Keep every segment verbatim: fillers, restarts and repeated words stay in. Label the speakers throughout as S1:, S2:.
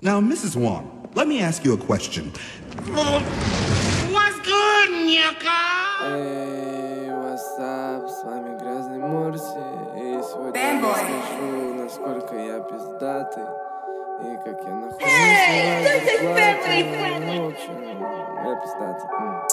S1: Now, Missus Wong, let me ask you a question.
S2: What's good, Ника?
S3: Эй, what's up? С вами Грязный Морси. И сегодня я расскажу, насколько я пиздатый и как я нахуй не Ну, в общем, я пиздатый.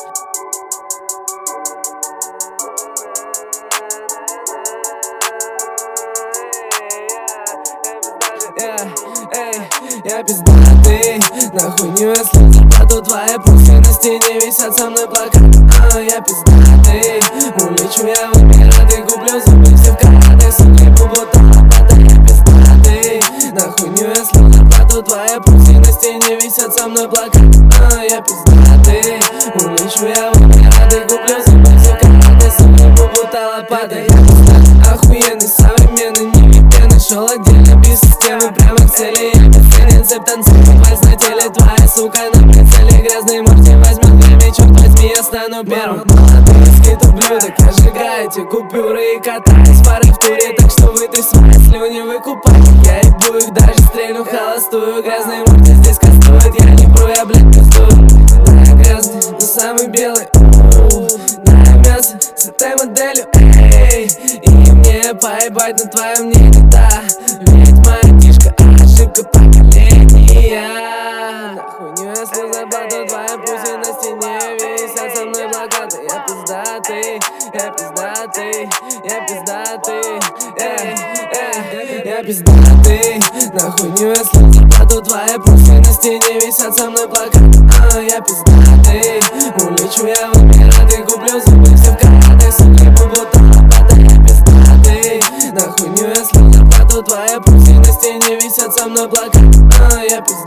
S3: Эй, я пиздатый, нахуй не если зарплату твоя пусть на стене висят со мной плакаты. А, я пиздатый, улечу я в Эмираты, куплю зубы все в караты, суки будут лопата. Я пиздатый, нахуй не если зарплату твоя пусть на стене висят со мной плакаты. А, я пиздатый, улечу я в Эмираты, куплю зубы все в караты, суки будут лопата. Я пиздатый, охуенный, современный, не нашел отдельно без системы, прямо к цели. Я бесценен, цеп танцует, вальс на теле. Твоя сука на прицеле, Грязный Морти возьмет время, черт возьми, я стану первым. Молодые скид ублюдок, я сжигаю эти купюры и катаюсь пары в туре, так что вытри свои слюни, выкупай. Я ебу их, даже стрельну холостую. Грязный Морти здесь кастует, я не бру, я, блядь, пиздую. Да, я грязный, но самый белый. Да, я мясо с этой моделью, эй. И мне поебать на твое мнение, да. Ведь моя кишка ошибка поколения. Нахуй не если зарплату твоя пусть на стене висят со мной плакаты. Я пиздатый, я пиздатый, я пиздатый, эй, эй, я пиздатый. Нахуй не если зарплату твоя пусть на стене висят со мной плакаты. А, я пиздатый, улечу я в Эмираты, куплю зубы все в караты, суки будут лопата. Я пиздатый, нахуй не если зарплату твоя пусть на стене висят со мной плакаты. А, я пиздатый.